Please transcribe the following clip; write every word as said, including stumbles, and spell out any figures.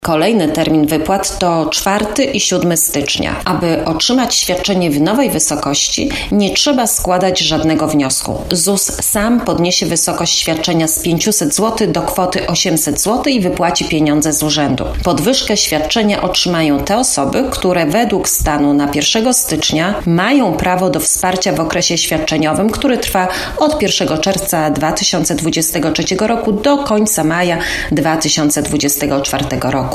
Kolejny termin wypłat to czwarty i siódmy stycznia. Aby otrzymać świadczenie w nowej wysokości, nie trzeba składać żadnego wniosku. Z U S sam podniesie wysokość świadczenia z pięćset złotych do kwoty osiemset złotych i wypłaci pieniądze z urzędu. Podwyżkę świadczenia otrzymają te osoby, które według stanu na pierwszego stycznia mają prawo do wsparcia w okresie świadczeniowym, który trwa od pierwszego czerwca dwa tysiące dwudziestego trzeciego roku do końca maja dwa tysiące dwudziestego czwartego roku.